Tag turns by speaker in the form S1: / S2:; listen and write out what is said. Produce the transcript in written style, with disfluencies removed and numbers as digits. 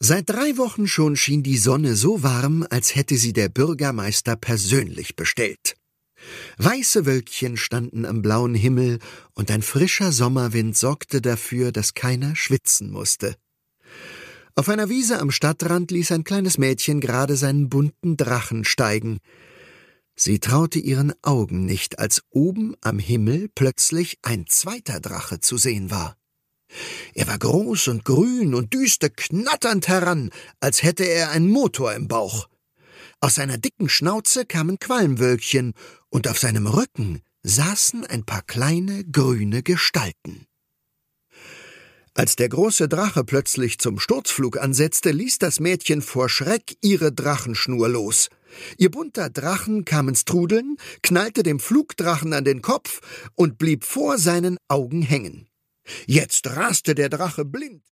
S1: Seit 3 Wochen schon schien die Sonne so warm, als hätte sie der Bürgermeister persönlich bestellt. Weiße Wölkchen standen am blauen Himmel, und ein frischer Sommerwind sorgte dafür, dass keiner schwitzen musste. Auf einer Wiese am Stadtrand ließ ein kleines Mädchen gerade seinen bunten Drachen steigen. Sie traute ihren Augen nicht, als oben am Himmel plötzlich ein zweiter Drache zu sehen war. Er war groß und grün und düste knatternd heran, als hätte er einen Motor im Bauch. Aus seiner dicken Schnauze kamen Qualmwölkchen, und auf seinem Rücken saßen ein paar kleine grüne Gestalten. Als der große Drache plötzlich zum Sturzflug ansetzte, ließ das Mädchen vor Schreck ihre Drachenschnur los. Ihr bunter Drachen kam ins Trudeln, knallte dem Flugdrachen an den Kopf und blieb vor seinen Augen hängen. Jetzt raste der Drache blind